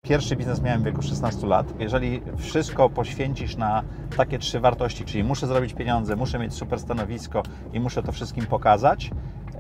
Pierwszy biznes miałem w wieku 16 lat. Jeżeli wszystko poświęcisz na takie 3 wartości, czyli muszę zrobić pieniądze, muszę mieć super stanowisko i muszę to wszystkim pokazać,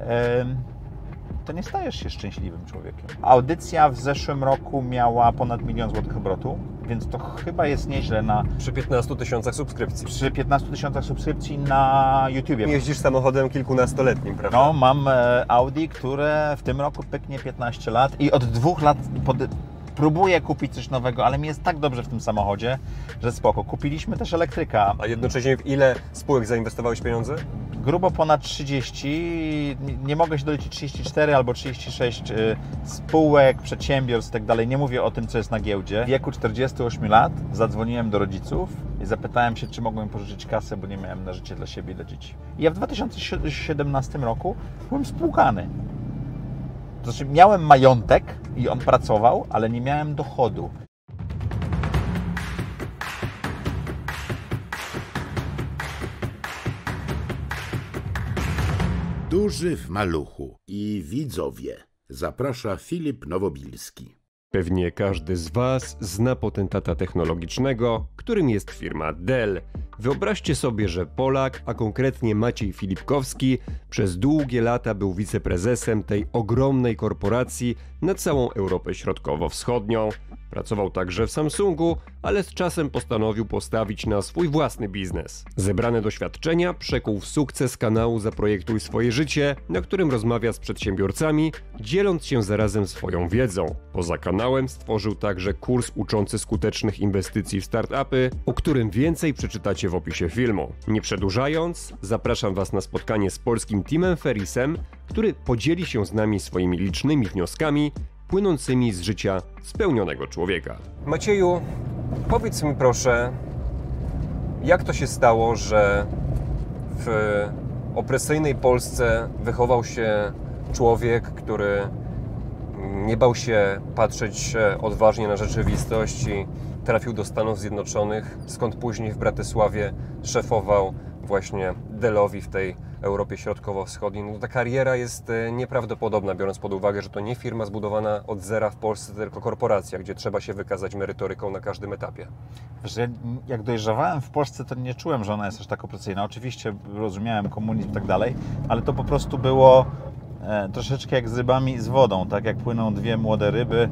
to nie stajesz się szczęśliwym człowiekiem. Audycja w zeszłym roku miała ponad 1 000 000 złotych obrotu, więc to chyba jest nieźle Przy 15 000 subskrypcji. Przy 15 000 subskrypcji na YouTubie. Jeździsz samochodem kilkunastoletnim, prawda? No, mam Audi, które w tym roku pyknie 15 lat i od 2 lat próbuję kupić coś nowego, ale mi jest tak dobrze w tym samochodzie, że spoko. Kupiliśmy też elektryka. A jednocześnie w ile spółek zainwestowałeś pieniądze? Grubo ponad 30, nie mogę się doliczyć, 34 albo 36 spółek, przedsiębiorstw i tak dalej. Nie mówię o tym, co jest na giełdzie. W wieku 48 lat zadzwoniłem do rodziców i zapytałem się, czy mogłem pożyczyć kasę, bo nie miałem na życie dla siebie i dla dzieci. I ja w 2017 roku byłem spłukany. To znaczy miałem majątek i on pracował, ale nie miałem dochodu. Duży w maluchu i widzowie. Zaprasza Filip Nowobilski. Pewnie każdy z Was zna potentata technologicznego, którym jest firma Dell. Wyobraźcie sobie, że Polak, a konkretnie Maciej Filipkowski, przez długie lata był wiceprezesem tej ogromnej korporacji na całą Europę Środkowo-Wschodnią. Pracował także w Samsungu, ale z czasem postanowił postawić na swój własny biznes. Zebrane doświadczenia przekuł w sukces kanału Zaprojektuj swoje życie, na którym rozmawia z przedsiębiorcami, dzieląc się zarazem swoją wiedzą. Poza kanałem stworzył także kurs uczący skutecznych inwestycji w startupy, o którym więcej przeczytacie w opisie filmu. Nie przedłużając, zapraszam Was na spotkanie z polskim Timem Ferrisem, który podzieli się z nami swoimi licznymi wnioskami płynącymi z życia spełnionego człowieka. Macieju, powiedz mi proszę, jak to się stało, że w opresyjnej Polsce wychował się człowiek, który nie bał się patrzeć odważnie na rzeczywistość i trafił do Stanów Zjednoczonych, skąd później w Bratysławie szefował właśnie Dellowi w tej Europie Środkowo-Wschodniej. No, ta kariera jest nieprawdopodobna, biorąc pod uwagę, że to nie firma zbudowana od zera w Polsce, tylko korporacja, gdzie trzeba się wykazać merytoryką na każdym etapie. Wiesz, ja jak dojrzewałem w Polsce, to nie czułem, że ona jest aż tak opresyjna. Oczywiście rozumiałem komunizm i tak dalej, ale to po prostu było troszeczkę jak z rybami z wodą, tak jak płyną 2 młode ryby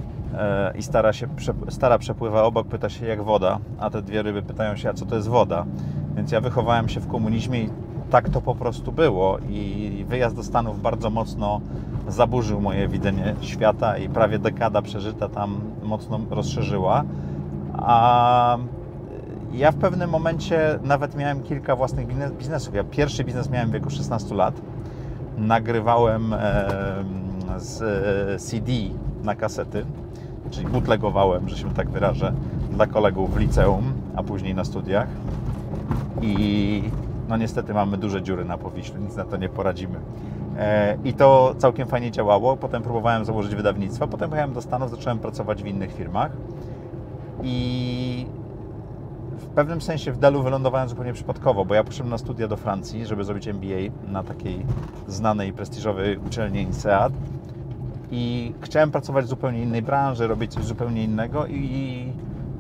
i stara przepływa obok, pyta się jak woda, a te 2 ryby pytają się, a co to jest woda. Więc ja wychowałem się w komunizmie i tak to po prostu było i wyjazd do Stanów bardzo mocno zaburzył moje widzenie świata i prawie dekada przeżyta tam mocno rozszerzyła. A ja w pewnym momencie nawet miałem kilka własnych biznesów. Ja pierwszy biznes miałem w wieku 16 lat. Nagrywałem z CD na kasety, czyli bootlegowałem, że się tak wyrażę, dla kolegów w liceum, a później na studiach. I no niestety mamy duże dziury na Powiślu, nic na to nie poradzimy. I to całkiem fajnie działało. Potem próbowałem założyć wydawnictwo, potem pojechałem do Stanów, zacząłem pracować w innych firmach. I w pewnym sensie w Dellu wylądowałem zupełnie przypadkowo, bo ja poszedłem na studia do Francji, żeby zrobić MBA na takiej znanej, prestiżowej uczelni INSEAD. I chciałem pracować w zupełnie innej branży, robić coś zupełnie innego i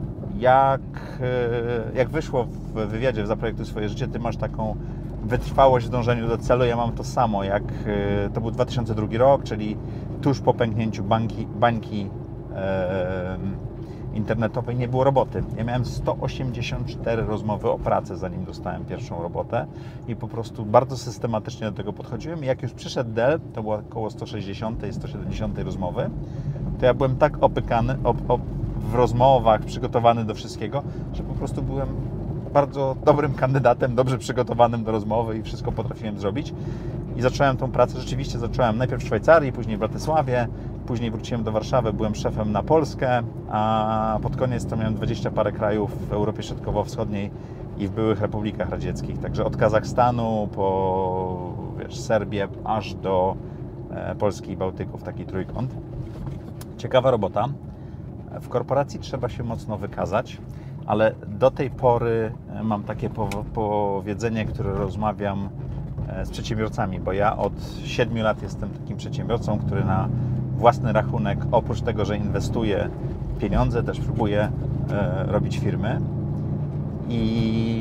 jak wyszło w wywiadzie w Zaprojektuj swoje życie, ty masz taką wytrwałość w dążeniu do celu, ja mam to samo, jak to był 2002 rok, czyli tuż po pęknięciu bańki internetowej nie było roboty. Ja miałem 184 rozmowy o pracę, zanim dostałem pierwszą robotę i po prostu bardzo systematycznie do tego podchodziłem i jak już przyszedł Dell, to było około 160 i 170 rozmowy, to ja byłem tak opykany w rozmowach, przygotowany do wszystkiego, że po prostu byłem bardzo dobrym kandydatem, dobrze przygotowanym do rozmowy i wszystko potrafiłem zrobić. I zacząłem tą pracę, rzeczywiście zacząłem najpierw w Szwajcarii, później w Bratysławie, później wróciłem do Warszawy, byłem szefem na Polskę, a pod koniec to miałem 20 parę krajów w Europie Środkowo-Wschodniej i w byłych republikach radzieckich. Także od Kazachstanu po Serbię aż do Polski i Bałtyków, taki trójkąt. Ciekawa robota. W korporacji trzeba się mocno wykazać, ale do tej pory mam takie powiedzenie, które rozmawiam z przedsiębiorcami, bo ja od 7 lat jestem takim przedsiębiorcą, który na własny rachunek, oprócz tego, że inwestuje pieniądze, też próbuję robić firmy i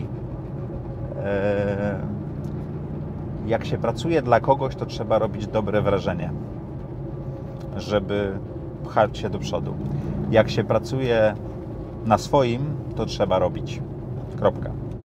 jak się pracuje dla kogoś, to trzeba robić dobre wrażenie, żeby pchać się do przodu. Jak się pracuje na swoim, to trzeba robić. Kropka.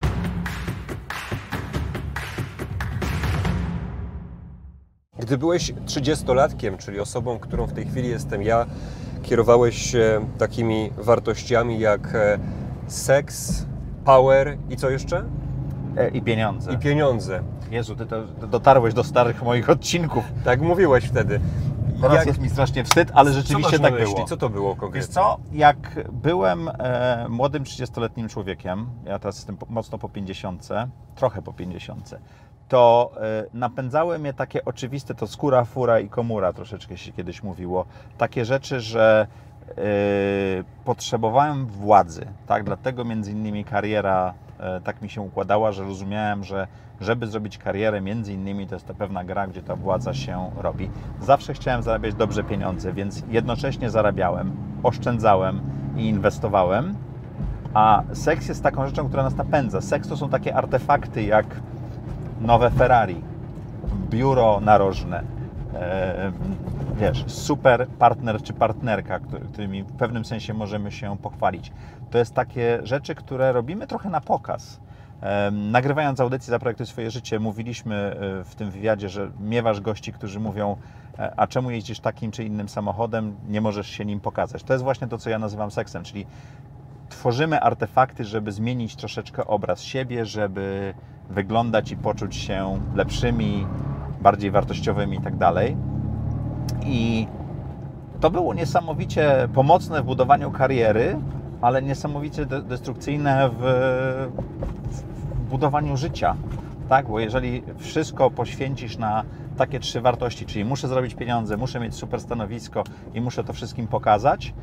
Gdy byłeś 30-latkiem, czyli osobą, którą w tej chwili jestem ja, kierowałeś się takimi wartościami jak seks, power i co jeszcze? I pieniądze. I pieniądze. Jezu, ty to dotarłeś do starych moich odcinków. Tak mówiłeś wtedy. Teraz jest mi strasznie wstyd, ale rzeczywiście co masz tak na myśli? było. Co to było konkretnie? Wiesz co, jak byłem młodym 30-letnim człowiekiem, ja teraz jestem mocno po 50, trochę po 50, to napędzały mnie takie oczywiste, to skóra, fura i komura, troszeczkę się kiedyś mówiło, takie rzeczy, że potrzebowałem władzy, tak? Dlatego między innymi kariera tak mi się układała, że rozumiałem, że żeby zrobić karierę, między innymi to jest ta pewna gra, gdzie ta władza się robi. Zawsze chciałem zarabiać dobrze pieniądze, więc jednocześnie zarabiałem, oszczędzałem i inwestowałem, a seks jest taką rzeczą, która nas napędza. Seks to są takie artefakty jak nowe Ferrari, biuro narożne, wiesz, super partner czy partnerka, którymi w pewnym sensie możemy się pochwalić. To jest takie rzeczy, które robimy trochę na pokaz. Nagrywając audycję Zaprojektuj swoje życie, mówiliśmy w tym wywiadzie, że miewasz gości, którzy mówią, a czemu jeździsz takim czy innym samochodem, nie możesz się nim pokazać. To jest właśnie to, co ja nazywam seksem, czyli tworzymy artefakty, żeby zmienić troszeczkę obraz siebie, żeby wyglądać i poczuć się lepszymi, bardziej wartościowymi i tak dalej. I to było niesamowicie pomocne w budowaniu kariery, ale niesamowicie destrukcyjne w budowaniu życia. Tak? Bo jeżeli wszystko poświęcisz na takie 3 wartości, czyli muszę zrobić pieniądze, muszę mieć super stanowisko i muszę to wszystkim pokazać,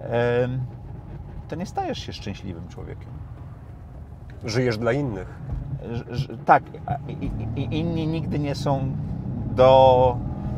to nie stajesz się szczęśliwym człowiekiem. Żyjesz dla innych. Tak, i inni nigdy nie są do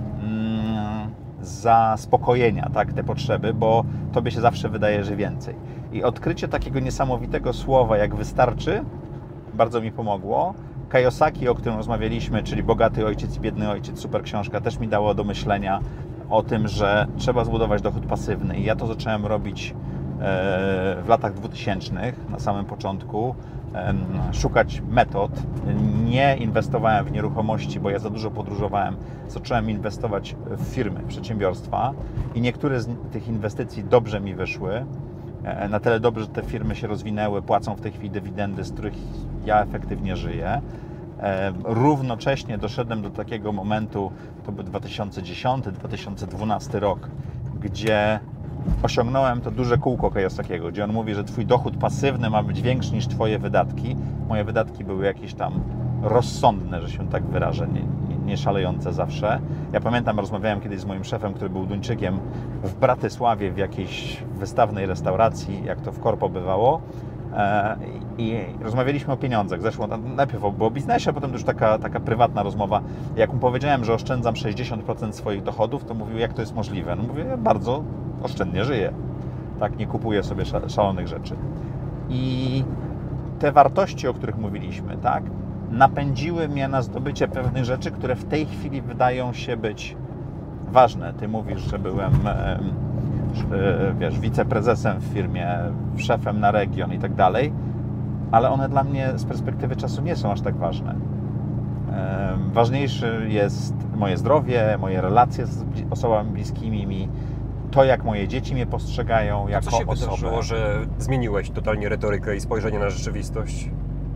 zaspokojenia, tak, te potrzeby, bo tobie się zawsze wydaje, że więcej. I odkrycie takiego niesamowitego słowa jak wystarczy bardzo mi pomogło. Kiyosaki, o którym rozmawialiśmy, czyli Bogaty ojciec i biedny ojciec, super książka, też mi dało do myślenia o tym, że trzeba zbudować dochód pasywny. I ja to zacząłem robić w latach 2000, na samym początku, szukać metod. Nie inwestowałem w nieruchomości, bo ja za dużo podróżowałem. Zacząłem inwestować w firmy, w przedsiębiorstwa i niektóre z tych inwestycji dobrze mi wyszły. Na tyle dobrze, że te firmy się rozwinęły, płacą w tej chwili dywidendy, z których ja efektywnie żyję. Równocześnie doszedłem do takiego momentu, to był 2010-2012 rok, gdzie osiągnąłem to duże kółko Kiyosakiego, gdzie on mówi, że twój dochód pasywny ma być większy niż twoje wydatki. Moje wydatki były jakieś tam rozsądne, że się tak wyrażę, nie szalejące zawsze. Ja pamiętam, rozmawiałem kiedyś z moim szefem, który był Duńczykiem, w Bratysławie w jakiejś wystawnej restauracji, jak to w korpo bywało, i rozmawialiśmy o pieniądzach. Zeszło najpierw o biznesie, a potem już taka prywatna rozmowa. Jak mu powiedziałem, że oszczędzam 60% swoich dochodów, to mówił, jak to jest możliwe? No mówię, ja bardzo oszczędnie żyję. Tak, nie kupuję sobie szalonych rzeczy. I te wartości, o których mówiliśmy, tak, napędziły mnie na zdobycie pewnych rzeczy, które w tej chwili wydają się być ważne. Ty mówisz, że byłem wiesz, wiceprezesem w firmie, szefem na region i tak dalej, ale one dla mnie z perspektywy czasu nie są aż tak ważne. Ważniejsze jest moje zdrowie, moje relacje z osobami bliskimi mi, to jak moje dzieci mnie postrzegają jako osobę. Co się wydarzyło, że zmieniłeś totalnie retorykę i spojrzenie na rzeczywistość?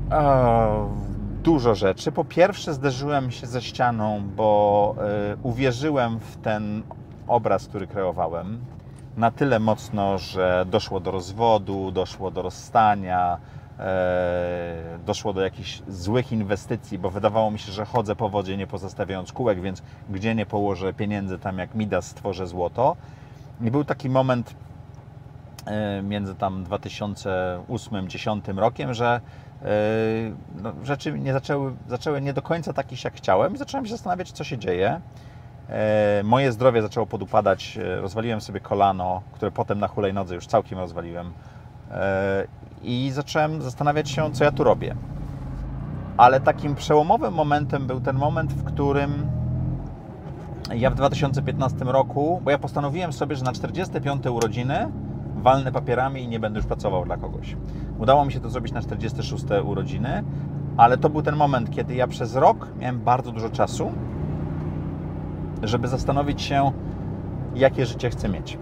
Dużo rzeczy. Po pierwsze zderzyłem się ze ścianą, bo uwierzyłem w ten obraz, który kreowałem na tyle mocno, że doszło do rozwodu, doszło do rozstania, doszło do jakichś złych inwestycji, bo wydawało mi się, że chodzę po wodzie nie pozostawiając kółek, więc gdzie nie położę pieniędzy, tam jak Midas stworzę złoto. I był taki moment między tam 2008-2010 rokiem, że rzeczy nie zaczęły nie do końca tak iść jak chciałem i zacząłem się zastanawiać, co się dzieje. Moje zdrowie zaczęło podupadać, rozwaliłem sobie kolano, które potem na hulajnodze już całkiem rozwaliłem. I zacząłem zastanawiać się, co ja tu robię. Ale takim przełomowym momentem był ten moment, w którym ja w 2015 roku, bo ja postanowiłem sobie, że na 45 urodziny walnę papierami i nie będę już pracował dla kogoś. Udało mi się to zrobić na 46 urodziny, ale to był ten moment, kiedy ja przez rok miałem bardzo dużo czasu, żeby zastanowić się, jakie życie chcę mieć.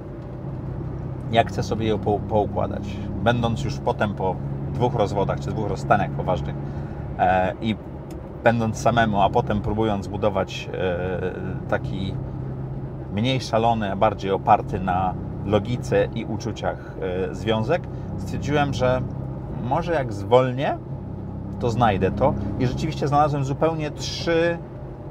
Jak chcę sobie je poukładać. Będąc już potem po 2 rozwodach, czy 2 rozstaniach poważnych i będąc samemu, a potem próbując budować taki mniej szalony, a bardziej oparty na logice i uczuciach związek, stwierdziłem, że może jak zwolnię, to znajdę to. I rzeczywiście znalazłem zupełnie 3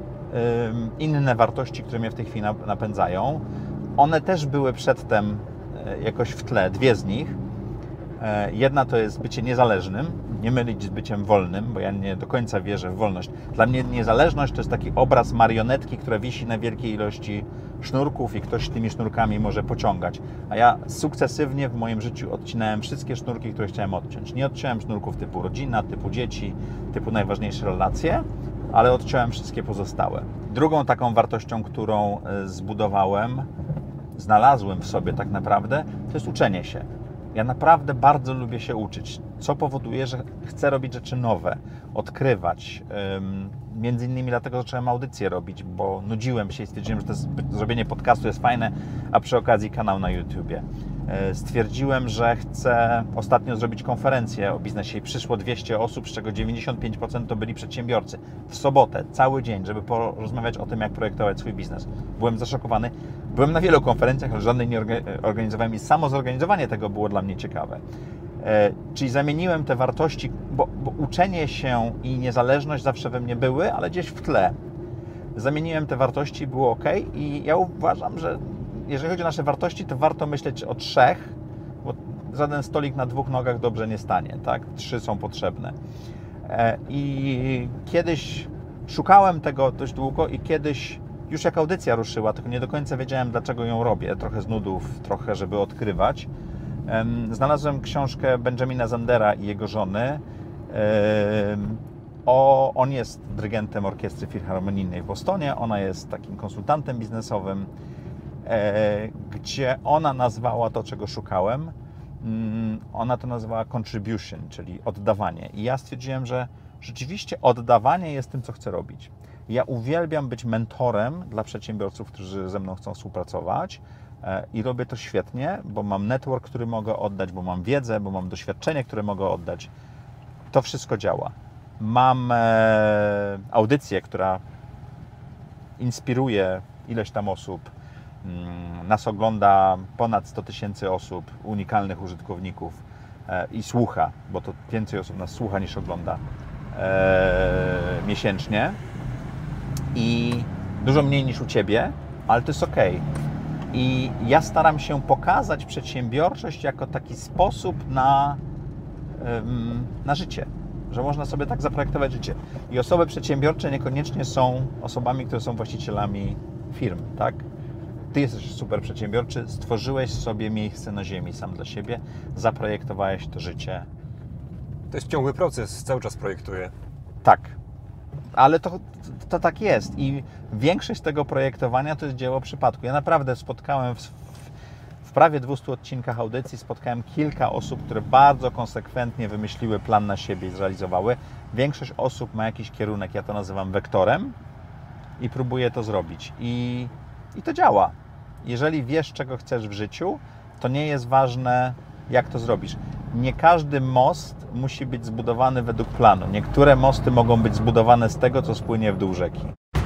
inne wartości, które mnie w tej chwili napędzają. One też były przedtem jakoś w tle, 2 z nich. Jedna to jest bycie niezależnym, nie mylić z byciem wolnym, bo ja nie do końca wierzę w wolność. Dla mnie niezależność to jest taki obraz marionetki, która wisi na wielkiej ilości sznurków i ktoś tymi sznurkami może pociągać. A ja sukcesywnie w moim życiu odcinałem wszystkie sznurki, które chciałem odciąć. Nie odciąłem sznurków typu rodzina, typu dzieci, typu najważniejsze relacje, ale odciąłem wszystkie pozostałe. Drugą taką wartością, którą zbudowałem, znalazłem w sobie tak naprawdę, to jest uczenie się. Ja naprawdę bardzo lubię się uczyć, co powoduje, że chcę robić rzeczy nowe, odkrywać. Między innymi dlatego zacząłem audycję robić, bo nudziłem się i stwierdziłem, że zrobienie podcastu jest fajne, a przy okazji kanał na YouTubie. Stwierdziłem, że chcę ostatnio zrobić konferencję o biznesie i przyszło 200 osób, z czego 95% to byli przedsiębiorcy. W sobotę, cały dzień, żeby porozmawiać o tym, jak projektować swój biznes. Byłem zaszokowany. Byłem na wielu konferencjach, ale żadnej nie organizowałem i samo zorganizowanie tego było dla mnie ciekawe. Czyli zamieniłem te wartości, bo uczenie się i niezależność zawsze we mnie były, ale gdzieś w tle. Zamieniłem te wartości, było ok i ja uważam, że jeżeli chodzi o nasze wartości, to warto myśleć o 3, bo żaden stolik na 2 nogach dobrze nie stanie, tak? 3 są potrzebne. I kiedyś szukałem tego dość długo i kiedyś już jak audycja ruszyła, tylko nie do końca wiedziałem, dlaczego ją robię. Trochę z nudów, trochę żeby odkrywać. Znalazłem książkę Benjamina Zandera i jego żony. On jest dyrygentem orkiestry filharmonijnej w Bostonie, ona jest takim konsultantem biznesowym, gdzie ona nazwała to, czego szukałem, ona to nazwała contribution, czyli oddawanie. I ja stwierdziłem, że rzeczywiście oddawanie jest tym, co chcę robić. Ja uwielbiam być mentorem dla przedsiębiorców, którzy ze mną chcą współpracować i robię to świetnie, bo mam network, który mogę oddać, bo mam wiedzę, bo mam doświadczenie, które mogę oddać. To wszystko działa. Mam audycję, która inspiruje ileś tam osób. Nas ogląda ponad 100 000 osób, unikalnych użytkowników i słucha, bo to więcej osób nas słucha niż ogląda miesięcznie i dużo mniej niż u Ciebie, ale to jest ok. I ja staram się pokazać przedsiębiorczość jako taki sposób na życie, że można sobie tak zaprojektować życie. I osoby przedsiębiorcze niekoniecznie są osobami, które są właścicielami firm, tak? Ty jesteś super przedsiębiorczy, stworzyłeś sobie miejsce na ziemi sam dla siebie, zaprojektowałeś to życie. To jest ciągły proces, cały czas projektuję. Tak, ale to tak jest i większość tego projektowania to jest dzieło przypadku. Ja naprawdę spotkałem w prawie 200 odcinkach audycji spotkałem kilka osób, które bardzo konsekwentnie wymyśliły plan na siebie i zrealizowały. Większość osób ma jakiś kierunek, ja to nazywam wektorem i próbuje to zrobić. I to działa. Jeżeli wiesz, czego chcesz w życiu, to nie jest ważne, jak to zrobisz. Nie każdy most musi być zbudowany według planu. Niektóre mosty mogą być zbudowane z tego, co spłynie w dół rzeki.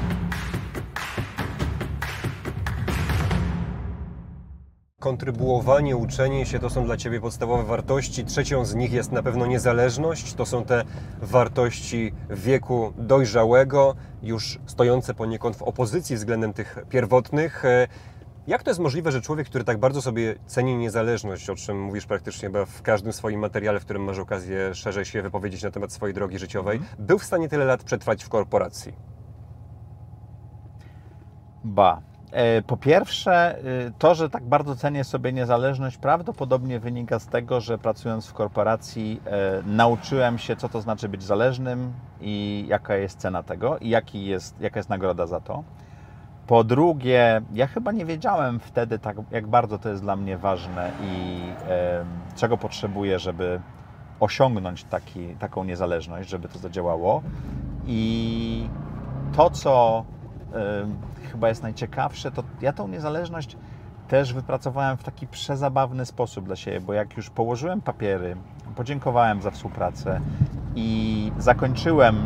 Kontrybuowanie, uczenie się to są dla Ciebie podstawowe wartości. Trzecią z nich jest na pewno niezależność. To są te wartości wieku dojrzałego, już stojące poniekąd w opozycji względem tych pierwotnych. Jak to jest możliwe, że człowiek, który tak bardzo sobie ceni niezależność, o czym mówisz praktycznie chyba w każdym swoim materiale, w którym masz okazję szerzej się wypowiedzieć na temat swojej drogi życiowej, był w stanie tyle lat przetrwać w korporacji? Po pierwsze, to, że tak bardzo cenię sobie niezależność, prawdopodobnie wynika z tego, że pracując w korporacji nauczyłem się, co to znaczy być zależnym i jaka jest cena tego i jaka jest nagroda za to. Po drugie, ja chyba nie wiedziałem wtedy, tak, jak bardzo to jest dla mnie ważne i czego potrzebuję, żeby osiągnąć taką niezależność, żeby to zadziałało. I to, co chyba jest najciekawsze, to ja tą niezależność też wypracowałem w taki przezabawny sposób dla siebie, bo jak już położyłem papiery, podziękowałem za współpracę i zakończyłem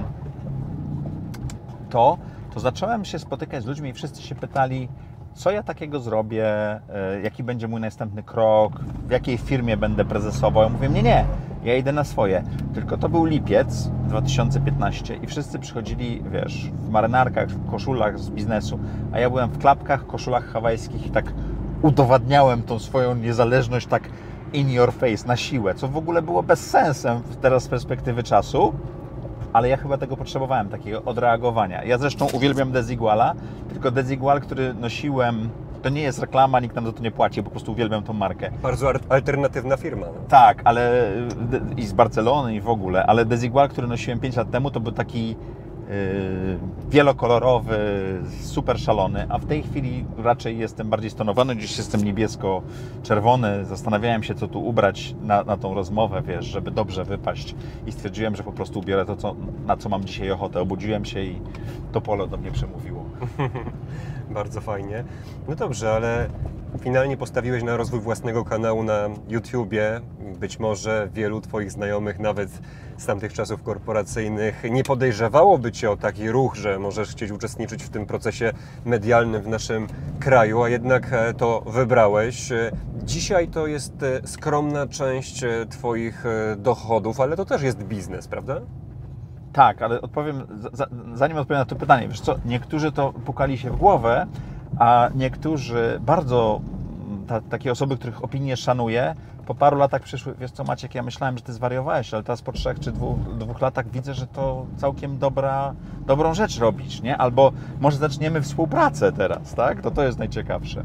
to zacząłem się spotykać z ludźmi i wszyscy się pytali, co ja takiego zrobię, jaki będzie mój następny krok, w jakiej firmie będę prezesował. Ja mówię, nie, ja idę na swoje. Tylko to był lipiec 2015 i wszyscy przychodzili, wiesz, w marynarkach, w koszulach z biznesu, a ja byłem w klapkach, koszulach hawajskich i tak udowadniałem tą swoją niezależność tak in your face, na siłę, co w ogóle było bez sensem teraz z perspektywy czasu. Ale ja chyba tego potrzebowałem, takiego odreagowania. Ja zresztą uwielbiam Desiguala, tylko Desigual, który nosiłem, to nie jest reklama, nikt nam za to nie płaci, po prostu uwielbiam tą markę. Bardzo alternatywna firma. No. Tak, ale i z Barcelony i w ogóle, ale Desigual, który nosiłem 5 lat temu, to był taki wielokolorowy, super szalony, a w tej chwili raczej jestem bardziej stonowany, dziś jestem niebiesko-czerwony. Zastanawiałem się, co tu ubrać na tą rozmowę, wiesz, żeby dobrze wypaść i stwierdziłem, że po prostu ubiorę to, na co mam dzisiaj ochotę. Obudziłem się i to polo do mnie przemówiło. Bardzo fajnie. No dobrze, ale finalnie postawiłeś na rozwój własnego kanału na YouTubie. Być może wielu Twoich znajomych, nawet z tamtych czasów korporacyjnych, nie podejrzewałoby Cię o taki ruch, że możesz chcieć uczestniczyć w tym procesie medialnym w naszym kraju, a jednak to wybrałeś. Dzisiaj to jest skromna część Twoich dochodów, ale to też jest biznes, prawda? Tak, ale zanim odpowiem na to pytanie, wiesz co, niektórzy to pukali się w głowę, a niektórzy bardzo, takie osoby, których opinię szanuję, po paru latach przyszły, wiesz co Maciek, ja myślałem, że Ty zwariowałeś, ale teraz po 3 czy 2 latach widzę, że to całkiem dobrą rzecz robisz, nie? Albo może zaczniemy współpracę teraz, tak? To jest najciekawsze.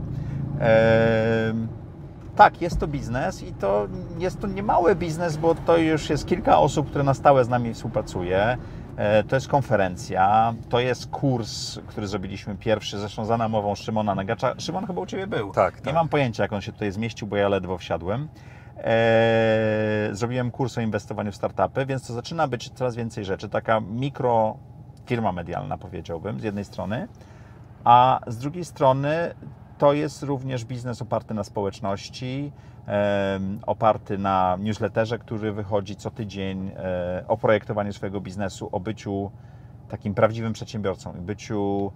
Tak, jest to biznes i to jest to niemały biznes, bo to już jest kilka osób, które na stałe z nami współpracuje. To jest konferencja, to jest kurs, który zrobiliśmy pierwszy, zresztą za namową Szymona Negacza. Szymon chyba u Ciebie był. Tak. Nie mam pojęcia, jak on się tutaj zmieścił, bo ja ledwo wsiadłem. Zrobiłem kurs o inwestowaniu w startupy, więc to zaczyna być coraz więcej rzeczy. Taka mikrofirma medialna, powiedziałbym, z jednej strony, a z drugiej strony to jest również biznes oparty na społeczności, oparty na newsletterze, który wychodzi co tydzień, o projektowaniu swojego biznesu, o byciu takim prawdziwym przedsiębiorcą i byciu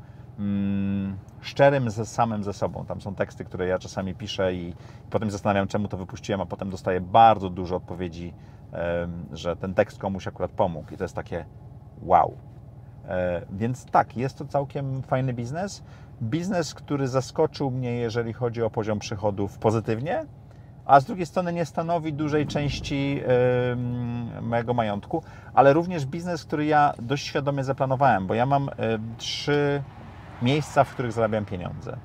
szczerym samym ze sobą. Tam są teksty, które ja czasami piszę i potem zastanawiam, czemu to wypuściłem, a potem dostaję bardzo dużo odpowiedzi, że ten tekst komuś akurat pomógł i to jest takie wow. Więc tak, jest to całkiem fajny biznes. Biznes, który zaskoczył mnie, jeżeli chodzi o poziom przychodów pozytywnie, a z drugiej strony nie stanowi dużej części mojego majątku, ale również biznes, który ja dość świadomie zaplanowałem, bo ja mam 3 miejsca, w których zarabiam pieniądze.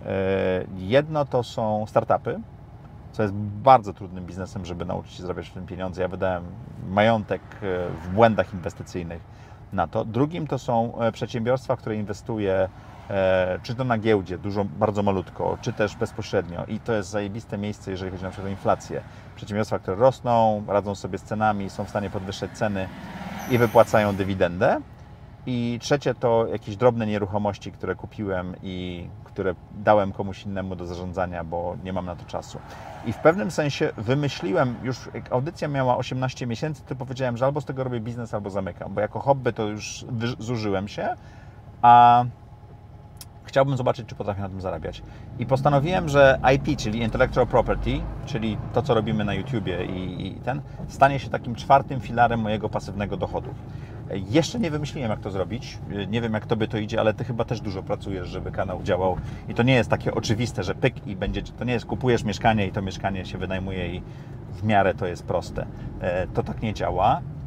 Jedno to są startupy, co jest bardzo trudnym biznesem, żeby nauczyć się zarabiać w tym pieniądze. Ja wydałem majątek w błędach inwestycyjnych na to. Drugim to są przedsiębiorstwa, w które inwestuję czy to na giełdzie, bardzo malutko, czy też bezpośrednio. I to jest zajebiste miejsce, jeżeli chodzi na przykład o inflację. Przedsiębiorstwa, które rosną, radzą sobie z cenami, są w stanie podwyższać ceny i wypłacają dywidendę. I trzecie to jakieś drobne nieruchomości, które kupiłem i które dałem komuś innemu do zarządzania, bo nie mam na to czasu. I w pewnym sensie wymyśliłem, już jak audycja miała 18 miesięcy, to powiedziałem, że albo z tego robię biznes, albo zamykam, bo jako hobby to już zużyłem się, a chciałbym zobaczyć, czy potrafię na tym zarabiać. I postanowiłem, że IP, czyli Intellectual Property, czyli to, co robimy na YouTubie stanie się takim 4. filarem mojego pasywnego dochodu. Jeszcze nie wymyśliłem, jak to zrobić. Nie wiem, jak Tobie to idzie, ale Ty chyba też dużo pracujesz, żeby kanał działał. I to nie jest takie oczywiste, że pyk i będzie... To nie jest, kupujesz mieszkanie i to mieszkanie się wynajmuje i w miarę to jest proste. To tak nie działa.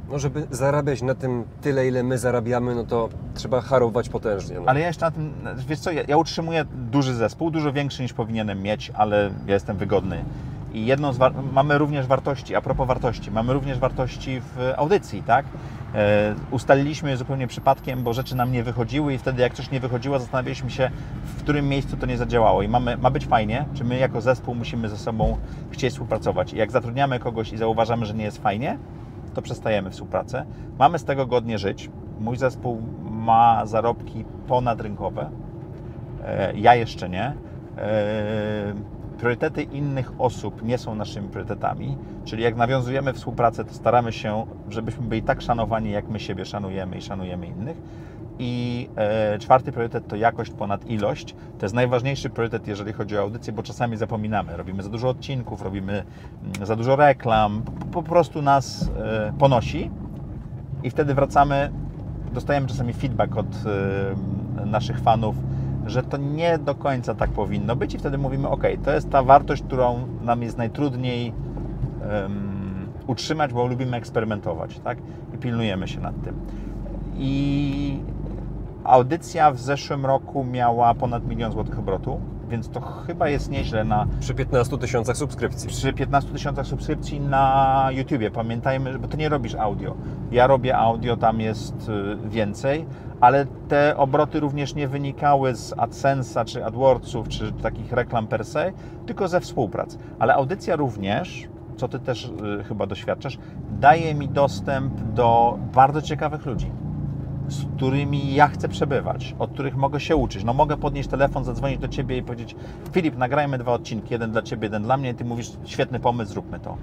No, żeby zarabiać na tym tyle, ile my zarabiamy, no to trzeba harować potężnie. No. Ale ja jeszcze na tym, wiesz co, ja utrzymuję duży zespół, dużo większy niż powinienem mieć, ale ja jestem wygodny. I jedną mamy również wartości, a propos wartości, mamy również wartości w audycji, tak? Ustaliliśmy je zupełnie przypadkiem, bo rzeczy nam nie wychodziły i wtedy jak coś nie wychodziło, zastanawialiśmy się, w którym miejscu to nie zadziałało. I ma być fajnie, czy my jako zespół musimy ze sobą chcieć współpracować. I jak zatrudniamy kogoś i zauważamy, że nie jest fajnie, to przestajemy współpracę. Mamy z tego godnie żyć. Mój zespół ma zarobki ponadrynkowe. Ja jeszcze nie. Priorytety innych osób nie są naszymi priorytetami, czyli jak nawiązujemy współpracę, to staramy się, żebyśmy byli tak szanowani, jak my siebie szanujemy i szanujemy innych. I czwarty priorytet to jakość ponad ilość. To jest najważniejszy priorytet, jeżeli chodzi o audycję, bo czasami zapominamy. Robimy za dużo odcinków, robimy za dużo reklam, po prostu nas ponosi i wtedy wracamy, dostajemy czasami feedback od naszych fanów, że to nie do końca tak powinno być i wtedy mówimy, ok, to jest ta wartość, którą nam jest najtrudniej utrzymać, bo lubimy eksperymentować, tak? I pilnujemy się nad tym. I audycja w zeszłym roku miała ponad 1 000 000 złotych obrotu, więc to chyba jest nieźle Przy 15 000 subskrypcji. Przy 15 000 subskrypcji na YouTubie. Pamiętajmy, bo to nie robisz audio. Ja robię audio, tam jest więcej, ale te obroty również nie wynikały z AdSense'a, czy AdWordsów, czy takich reklam per se, tylko ze współprac. Ale audycja również, co Ty też chyba doświadczasz, daje mi dostęp do bardzo ciekawych ludzi, z którymi ja chcę przebywać, od których mogę się uczyć. No mogę podnieść telefon, zadzwonić do Ciebie i powiedzieć: Filip, nagrajmy 2 odcinki, jeden dla Ciebie, jeden dla mnie, i Ty mówisz: świetny pomysł, zróbmy to.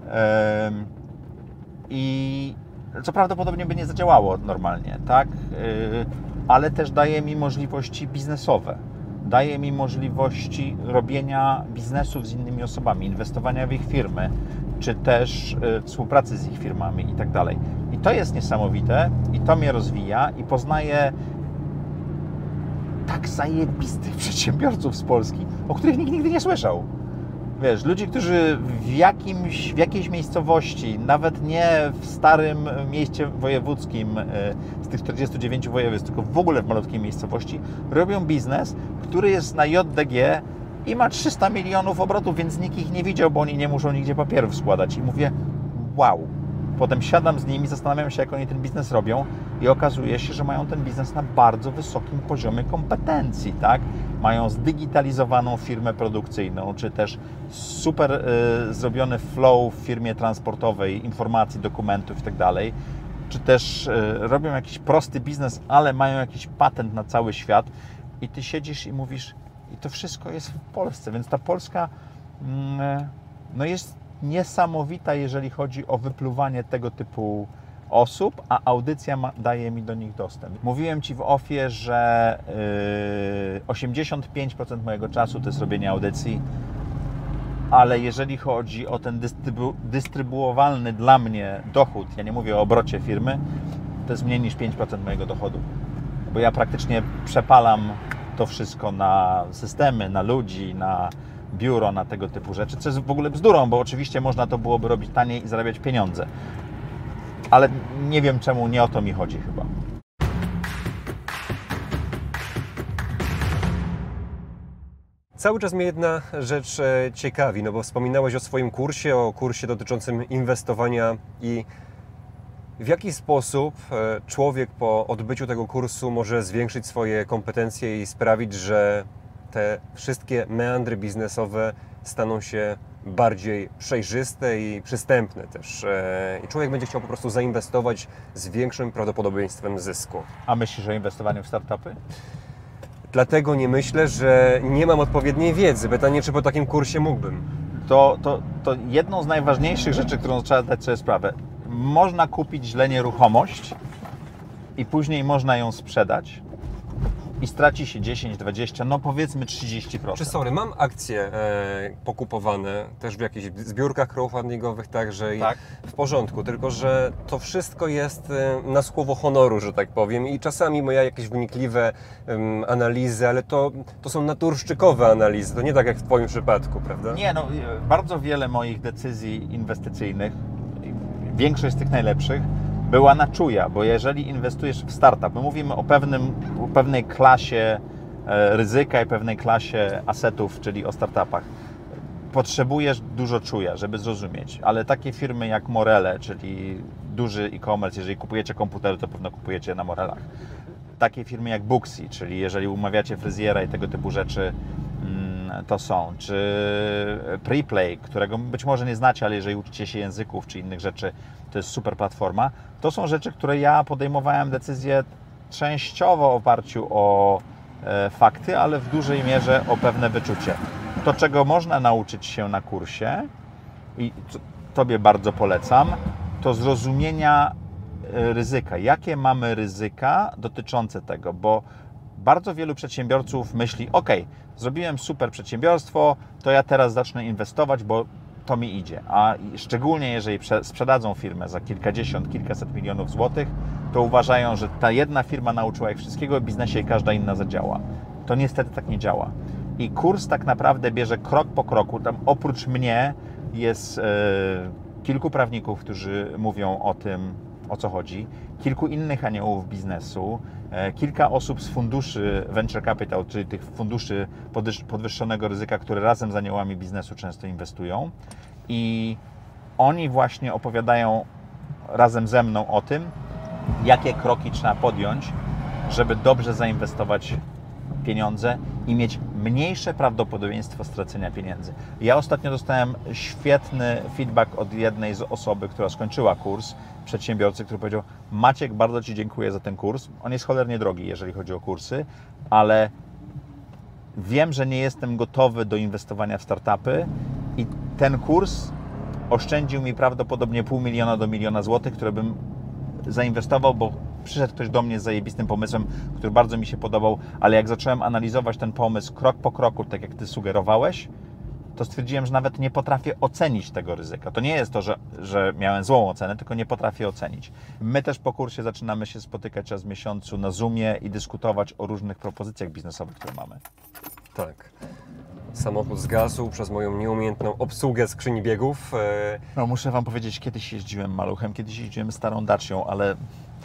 I co prawdopodobnie by nie zadziałało normalnie, tak? Ale też daje mi możliwości biznesowe. Daje mi możliwości robienia biznesów z innymi osobami, inwestowania w ich firmy, czy też współpracy z ich firmami i tak dalej. I to jest niesamowite i to mnie rozwija i poznaję tak zajebistych przedsiębiorców z Polski, o których nikt nigdy nie słyszał. Wiesz, ludzi, którzy w jakiejś miejscowości, nawet nie w starym mieście wojewódzkim z tych 49 województw, tylko w ogóle w malutkiej miejscowości, robią biznes, który jest na JDG i ma 300 milionów obrotów, więc nikt ich nie widział, bo oni nie muszą nigdzie papierów składać. I mówię: wow. Potem siadam z nimi, zastanawiam się, jak oni ten biznes robią i okazuje się, że mają ten biznes na bardzo wysokim poziomie kompetencji, tak? Mają zdigitalizowaną firmę produkcyjną, czy też super zrobiony flow w firmie transportowej, informacji, dokumentów i tak dalej, czy też robią jakiś prosty biznes, ale mają jakiś patent na cały świat i Ty siedzisz i mówisz, i to wszystko jest w Polsce, więc ta Polska no jest niesamowita, jeżeli chodzi o wypluwanie tego typu osób, a audycja daje mi do nich dostęp. Mówiłem Ci w offie, że 85% mojego czasu to jest robienie audycji, ale jeżeli chodzi o ten dystrybuowalny dla mnie dochód, ja nie mówię o obrocie firmy, to jest mniej niż 5% mojego dochodu, bo ja praktycznie przepalam to wszystko na systemy, na ludzi, na biuro, na tego typu rzeczy, co jest w ogóle bzdurą, bo oczywiście można to byłoby robić taniej i zarabiać pieniądze. Ale nie wiem czemu, nie o to mi chodzi chyba. Cały czas mnie jedna rzecz ciekawi, no bo wspominałeś o swoim kursie, o kursie dotyczącym inwestowania i w jaki sposób człowiek po odbyciu tego kursu może zwiększyć swoje kompetencje i sprawić, że te wszystkie meandry biznesowe staną się bardziej przejrzyste i przystępne też. I człowiek będzie chciał po prostu zainwestować z większym prawdopodobieństwem zysku. A myślisz o inwestowaniu w startupy? Dlatego nie myślę, że nie mam odpowiedniej wiedzy. Pytanie, czy po takim kursie mógłbym. To jedną z najważniejszych rzeczy, którą trzeba zdać sobie sprawę. Można kupić źle nieruchomość i później można ją sprzedać i straci się 10, 20, no powiedzmy 30%. Mam akcje pokupowane też w jakichś zbiórkach crowdfundingowych także Tak. i w porządku, tylko że to wszystko jest na słowo honoru, że tak powiem, i czasami moje jakieś wnikliwe analizy, ale to są naturszczykowe analizy, to nie tak jak w Twoim przypadku, prawda? Nie, no bardzo wiele moich decyzji inwestycyjnych, większość z tych najlepszych, była na czuja, bo jeżeli inwestujesz w startup, my mówimy o pewnej klasie ryzyka i pewnej klasie asetów, czyli o startupach. Potrzebujesz dużo czuja, żeby zrozumieć, ale takie firmy jak Morele, czyli duży e-commerce, jeżeli kupujecie komputery, to pewno kupujecie na Morelach. Takie firmy jak Booksy, czyli jeżeli umawiacie fryzjera i tego typu rzeczy, to są, czy Preplay, którego być może nie znacie, ale jeżeli uczycie się języków czy innych rzeczy, to jest super platforma. To są rzeczy, które ja podejmowałem decyzje częściowo w oparciu o fakty, ale w dużej mierze o pewne wyczucie. To, czego można nauczyć się na kursie i Tobie bardzo polecam, to zrozumienia ryzyka. Jakie mamy ryzyka dotyczące tego, bo bardzo wielu przedsiębiorców myśli, ok, zrobiłem super przedsiębiorstwo, to ja teraz zacznę inwestować, bo to mi idzie. A szczególnie jeżeli sprzedadzą firmę za kilkadziesiąt, kilkaset milionów złotych, to uważają, że ta jedna firma nauczyła ich wszystkiego w biznesie i każda inna zadziała. To niestety tak nie działa. I kurs tak naprawdę bierze krok po kroku. Tam oprócz mnie jest kilku prawników, którzy mówią o tym, o co chodzi, kilku innych aniołów biznesu, kilka osób z funduszy venture capital, czyli tych funduszy podwyższonego ryzyka, które razem z aniołami biznesu często inwestują. I oni właśnie opowiadają razem ze mną o tym, jakie kroki trzeba podjąć, żeby dobrze zainwestować pieniądze i mieć mniejsze prawdopodobieństwo stracenia pieniędzy. Ja ostatnio dostałem świetny feedback od jednej z osoby, która skończyła kurs, przedsiębiorcy, który powiedział: Maciek, bardzo Ci dziękuję za ten kurs. On jest cholernie drogi, jeżeli chodzi o kursy, ale wiem, że nie jestem gotowy do inwestowania w startupy i ten kurs oszczędził mi prawdopodobnie $500 000 do 1 000 000 złotych, które bym zainwestował, bo przyszedł ktoś do mnie z zajebistym pomysłem, który bardzo mi się podobał, ale jak zacząłem analizować ten pomysł krok po kroku, tak jak Ty sugerowałeś, to stwierdziłem, że nawet nie potrafię ocenić tego ryzyka. To nie jest to, że miałem złą ocenę, tylko nie potrafię ocenić. My też po kursie zaczynamy się spotykać raz w miesiącu na Zoomie i dyskutować o różnych propozycjach biznesowych, które mamy. Tak. Samochód zgasł przez moją nieumiejętną obsługę skrzyni biegów. No, muszę Wam powiedzieć, kiedyś jeździłem maluchem, kiedyś jeździłem starą Dacią, ale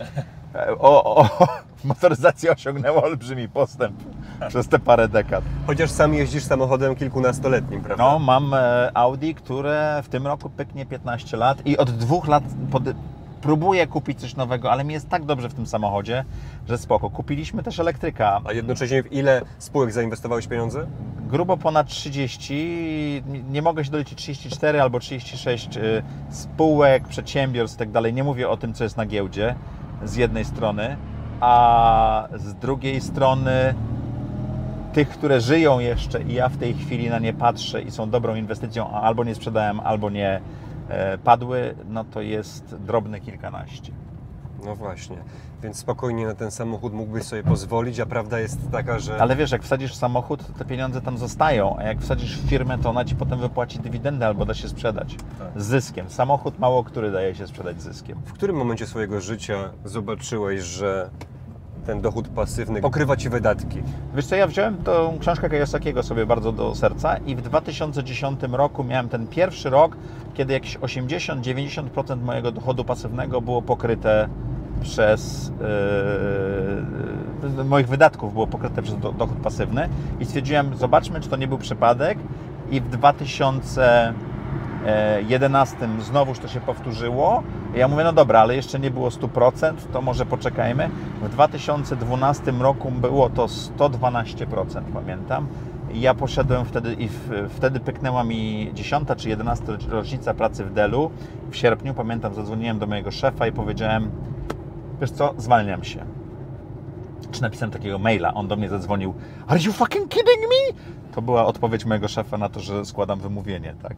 motoryzacja osiągnęła olbrzymi postęp przez te parę dekad. Chociaż sam jeździsz samochodem kilkunastoletnim, prawda? No, mam Audi, które w tym roku pyknie 15 lat i od 2 lat próbuję kupić coś nowego, ale mi jest tak dobrze w tym samochodzie, że spoko. Kupiliśmy też elektryka. A jednocześnie w ile spółek zainwestowałeś pieniądze? Grubo ponad 30, nie mogę się doliczyć, 34 albo 36 spółek, przedsiębiorstw i tak dalej. Nie mówię o tym, co jest na giełdzie z jednej strony, a z drugiej strony tych, które żyją jeszcze i ja w tej chwili na nie patrzę i są dobrą inwestycją, a albo nie sprzedałem, albo nie padły, no to jest drobne kilkanaście. No właśnie, więc spokojnie na ten samochód mógłbyś sobie pozwolić, a prawda jest taka, że... Ale wiesz, jak wsadzisz w samochód, to te pieniądze tam zostają, a jak wsadzisz w firmę, to ona Ci potem wypłaci dywidendę albo da się sprzedać z zyskiem. Samochód mało który daje się sprzedać z zyskiem. W którym momencie swojego życia zobaczyłeś, że ten dochód pasywny pokrywa Ci wydatki? Wiesz co, ja wziąłem tą książkę Kiyosakiego sobie bardzo do serca i w 2010 roku miałem ten pierwszy rok, kiedy jakieś 80-90% mojego dochodu pasywnego było pokryte przez moich wydatków było pokryte przez dochód pasywny i stwierdziłem, zobaczmy, czy to nie był przypadek i w 2011 znowuż to się powtórzyło. Ja mówię, no dobra, ale jeszcze nie było 100%, to może poczekajmy. W 2012 roku było to 112%, pamiętam. I ja poszedłem wtedy i wtedy pyknęła mi 10. czy 11. rocznica pracy w Dellu. W sierpniu, pamiętam, zadzwoniłem do mojego szefa i powiedziałem, wiesz co, zwalniam się. Czy napisałem takiego maila, on do mnie zadzwonił, are you fucking kidding me? To była odpowiedź mojego szefa na to, że składam wymówienie, tak.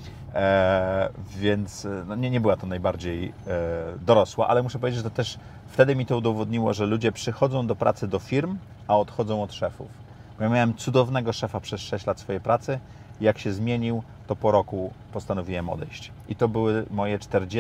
Więc no nie była to najbardziej dorosła, ale muszę powiedzieć, że to też wtedy mi to udowodniło, że ludzie przychodzą do pracy do firm, a odchodzą od szefów. Bo ja miałem cudownego szefa przez 6 lat swojej pracy. Jak się zmienił, to po roku postanowiłem odejść. I to były moje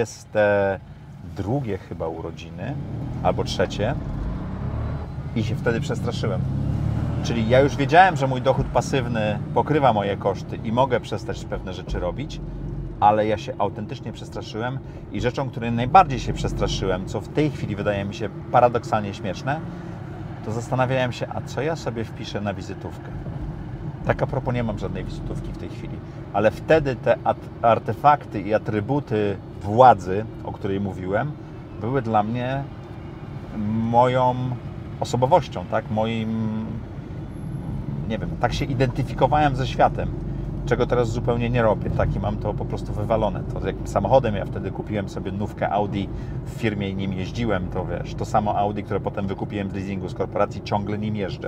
42 chyba urodziny, albo 3. I się wtedy przestraszyłem. Czyli ja już wiedziałem, że mój dochód pasywny pokrywa moje koszty i mogę przestać pewne rzeczy robić, ale ja się autentycznie przestraszyłem i rzeczą, której najbardziej się przestraszyłem, co w tej chwili wydaje mi się paradoksalnie śmieszne, to zastanawiałem się, a co ja sobie wpiszę na wizytówkę. Tak a propos nie mam żadnej wizytówki w tej chwili, ale wtedy te artefakty i atrybuty władzy, o której mówiłem, były dla mnie moją osobowością, tak? Moim, nie wiem, tak się identyfikowałem ze światem, czego teraz zupełnie nie robię, tak? I mam to po prostu wywalone. To jakim samochodem ja wtedy kupiłem sobie nówkę Audi w firmie i nim jeździłem, to wiesz, to samo Audi, które potem wykupiłem z leasingu, z korporacji, ciągle nim jeżdżę.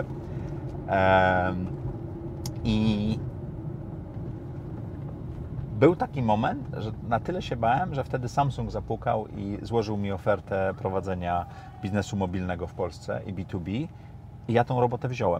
I był taki moment, że na tyle się bałem, że wtedy Samsung zapukał i złożył mi ofertę prowadzenia biznesu mobilnego w Polsce i B2B i ja tą robotę wziąłem.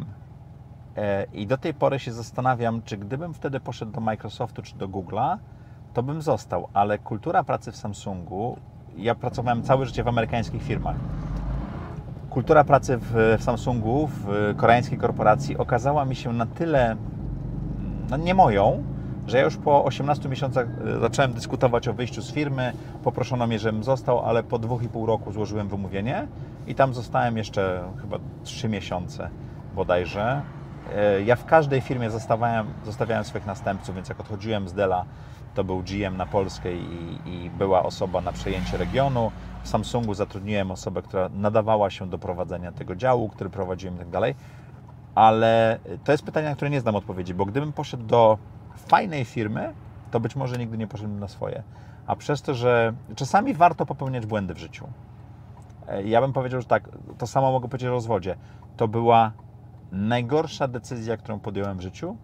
I do tej pory się zastanawiam, czy gdybym wtedy poszedł do Microsoftu czy do Google'a, to bym został, ale kultura pracy w Samsungu, ja pracowałem całe życie w amerykańskich firmach. Kultura pracy w Samsungu, w koreańskiej korporacji okazała mi się na tyle nie moją, że ja już po 18 miesiącach zacząłem dyskutować o wyjściu z firmy, poproszono mnie, żebym został, ale po 2,5 roku złożyłem wymówienie i tam zostałem jeszcze chyba 3 miesiące bodajże. Ja w każdej firmie zostawiałem swoich następców, więc jak odchodziłem z Della, to był GM na Polskę i była osoba na przejęcie regionu. W Samsungu zatrudniłem osobę, która nadawała się do prowadzenia tego działu, który prowadziłem i tak dalej. Ale to jest pytanie, na które nie znam odpowiedzi, bo gdybym poszedł do fajnej firmy, to być może nigdy nie poszedłbym na swoje. A przez to, że czasami warto popełniać błędy w życiu. Ja bym powiedział, że tak, to samo mogę powiedzieć o rozwodzie. To była najgorsza decyzja, którą podjąłem w życiu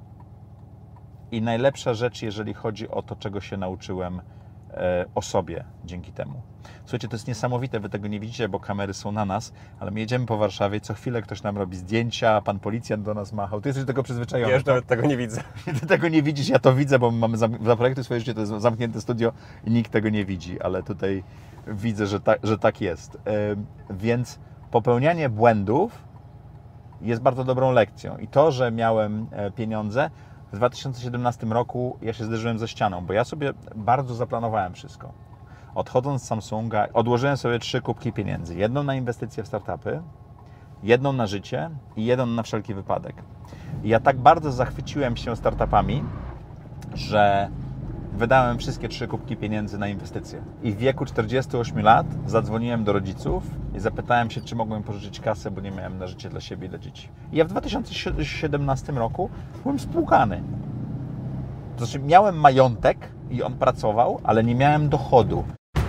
i najlepsza rzecz, jeżeli chodzi o to, czego się nauczyłem o sobie dzięki temu. Słuchajcie, to jest niesamowite, wy tego nie widzicie, bo kamery są na nas, ale my jedziemy po Warszawie, co chwilę ktoś nam robi zdjęcia, pan policjant do nas machał. Ty jesteś do tego przyzwyczajony. Ja już nawet tego nie widzę. Ty tego nie widzisz, ja to widzę, bo mamy Zaprojektuj swoje życie, to jest zamknięte studio i nikt tego nie widzi, ale tutaj widzę, że tak jest. Więc popełnianie błędów jest bardzo dobrą lekcją. I to, że miałem pieniądze, w 2017 roku ja się zderzyłem ze ścianą, bo ja sobie bardzo zaplanowałem wszystko. Odchodząc z Samsunga, odłożyłem sobie 3 kubki pieniędzy. Jedną na inwestycje w startupy, jedną na życie i jedną na wszelki wypadek. I ja tak bardzo zachwyciłem się startupami, że wydałem wszystkie 3 kubki pieniędzy na inwestycje. I w wieku 48 lat zadzwoniłem do rodziców i zapytałem się, czy mogłem pożyczyć kasę, bo nie miałem na życie dla siebie i dla dzieci. I ja w 2017 roku byłem spłukany. To znaczy miałem majątek i on pracował, ale nie miałem dochodu.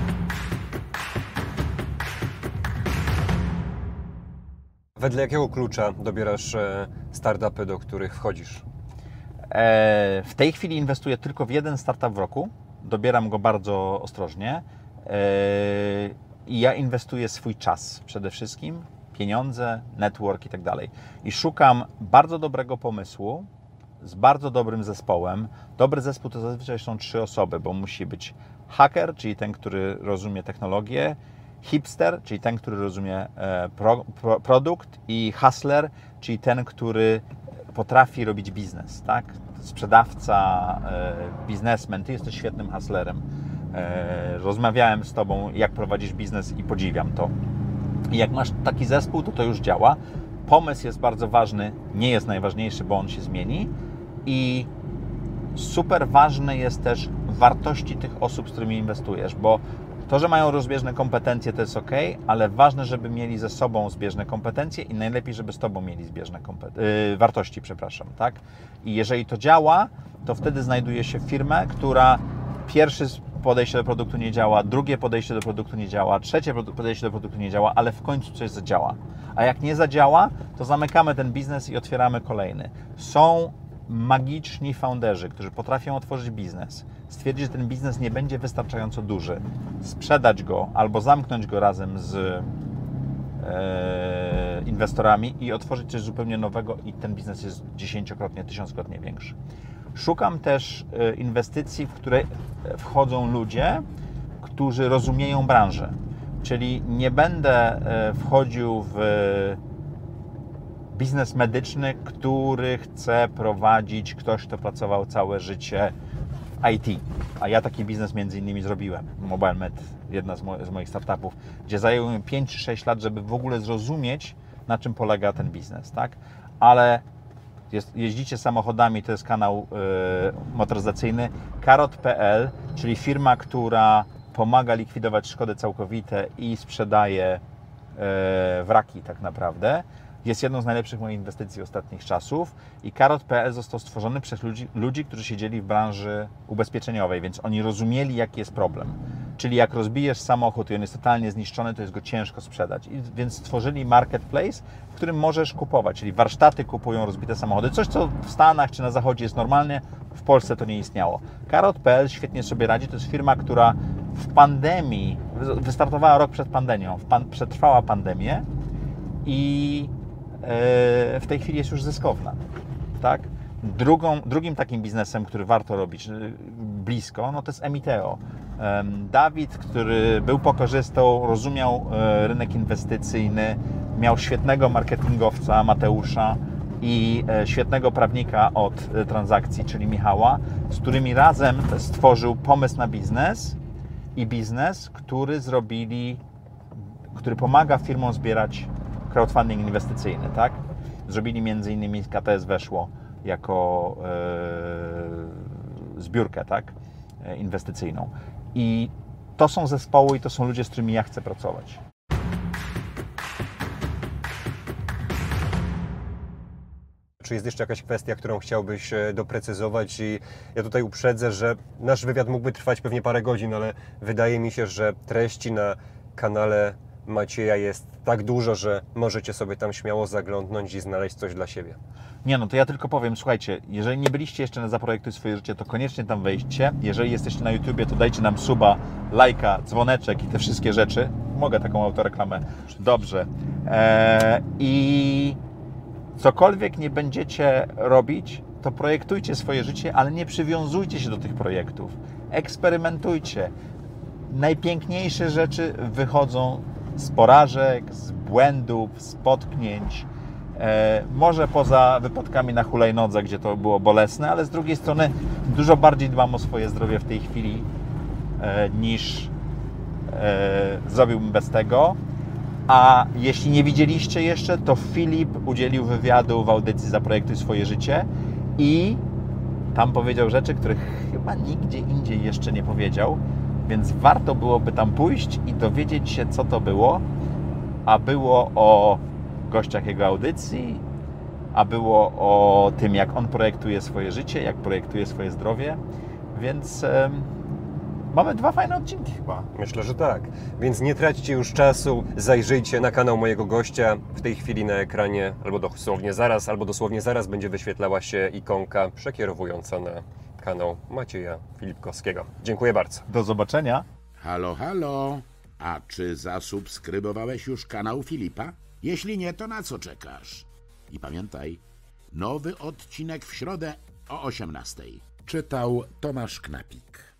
Wedle jakiego klucza dobierasz startupy, do których wchodzisz? W tej chwili inwestuję tylko w jeden startup w roku. Dobieram go bardzo ostrożnie. I ja inwestuję swój czas przede wszystkim, pieniądze, network i tak dalej. I szukam bardzo dobrego pomysłu z bardzo dobrym zespołem. Dobry zespół to zazwyczaj są 3 osoby, bo musi być hacker, czyli ten, który rozumie technologię, hipster, czyli ten, który rozumie produkt i hustler, czyli ten, który potrafi robić biznes, tak? Sprzedawca, biznesmen, ty jesteś świetnym hustlerem. Rozmawiałem z tobą, jak prowadzisz biznes i podziwiam to. I jak masz taki zespół, to już działa. Pomysł jest bardzo ważny, nie jest najważniejszy, bo on się zmieni. I super ważne jest też wartości tych osób, z którymi inwestujesz, bo to, że mają rozbieżne kompetencje, to jest ok, ale ważne, żeby mieli ze sobą zbieżne kompetencje i najlepiej, żeby z tobą mieli zbieżne wartości, tak? I jeżeli to działa, to wtedy znajduje się firmę, która pierwsze podejście do produktu nie działa, drugie podejście do produktu nie działa, trzecie podejście do produktu nie działa, ale w końcu coś zadziała. A jak nie zadziała, to zamykamy ten biznes i otwieramy kolejny. Są magiczni founderzy, którzy potrafią otworzyć biznes, stwierdzić, że ten biznes nie będzie wystarczająco duży, sprzedać go albo zamknąć go razem z inwestorami i otworzyć coś zupełnie nowego i ten biznes jest 10-krotnie, 1000-krotnie większy. Szukam też inwestycji, w które wchodzą ludzie, którzy rozumieją branżę. Czyli nie będę wchodził w biznes medyczny, który chce prowadzić ktoś, kto pracował całe życie w IT. A ja taki biznes między innymi zrobiłem. MobileMed, jedna z moich startupów, gdzie zajęło mi 5 czy 6 lat, żeby w ogóle zrozumieć, na czym polega ten biznes, tak? Ale jeździcie samochodami, to jest kanał motoryzacyjny. Karot.pl, czyli firma, która pomaga likwidować szkody całkowite i sprzedaje wraki tak naprawdę. Jest jedną z najlepszych moich inwestycji ostatnich czasów i Karot.pl został stworzony przez ludzi, którzy siedzieli w branży ubezpieczeniowej, więc oni rozumieli, jaki jest problem. Czyli jak rozbijesz samochód i on jest totalnie zniszczony, to jest go ciężko sprzedać. Więc stworzyli marketplace, w którym możesz kupować, czyli warsztaty kupują rozbite samochody. Coś, co w Stanach czy na Zachodzie jest normalnie, w Polsce to nie istniało. Karot.pl świetnie sobie radzi, to jest firma, która w pandemii, wystartowała rok przed pandemią, przetrwała pandemię i w tej chwili jest już zyskowna, tak? Drugim takim biznesem, który warto robić blisko, no to jest Emiteo. Dawid, który był pokorzystą, rozumiał rynek inwestycyjny, miał świetnego marketingowca Mateusza i świetnego prawnika od transakcji, czyli Michała, z którymi razem stworzył pomysł na biznes i biznes, który pomaga firmom zbierać crowdfunding inwestycyjny, tak? Zrobili między innymi KTS weszło jako zbiórkę, tak? Inwestycyjną. I to są zespoły i to są ludzie, z którymi ja chcę pracować. Czy jest jeszcze jakaś kwestia, którą chciałbyś doprecyzować? I ja tutaj uprzedzę, że nasz wywiad mógłby trwać pewnie parę godzin, ale wydaje mi się, że treści na kanale Macieja jest tak dużo, że możecie sobie tam śmiało zaglądnąć i znaleźć coś dla siebie. Nie no, to ja tylko powiem, słuchajcie, jeżeli nie byliście jeszcze na Zaprojektuj swoje życie, to koniecznie tam wejdźcie. Jeżeli jesteście na YouTubie, to dajcie nam suba, lajka, dzwoneczek i te wszystkie rzeczy. Mogę taką autoreklamę. Dobrze. I cokolwiek nie będziecie robić, to projektujcie swoje życie, ale nie przywiązujcie się do tych projektów. Eksperymentujcie. Najpiękniejsze rzeczy wychodzą z porażek, z błędów, z potknięć. Może poza wypadkami na hulajnodze, gdzie to było bolesne, ale z drugiej strony dużo bardziej dbam o swoje zdrowie w tej chwili niż zrobiłbym bez tego. A jeśli nie widzieliście jeszcze, to Filip udzielił wywiadu w audycji Zaprojektuj swoje życie i tam powiedział rzeczy, których chyba nigdzie indziej jeszcze nie powiedział, więc warto byłoby tam pójść i dowiedzieć się, co to było, a było o gościach jego audycji, a było o tym, jak on projektuje swoje życie, jak projektuje swoje zdrowie, więc mamy 2 fajne odcinki chyba. Myślę, że tak. Więc nie traćcie już czasu, zajrzyjcie na kanał mojego gościa. W tej chwili na ekranie albo dosłownie zaraz będzie wyświetlała się ikonka przekierowująca na kanał Macieja Filipkowskiego. Dziękuję bardzo. Do zobaczenia. Halo, halo. A czy zasubskrybowałeś już kanał Filipa? Jeśli nie, to na co czekasz? I pamiętaj, nowy odcinek w środę o 18:00. Czytał Tomasz Knapik.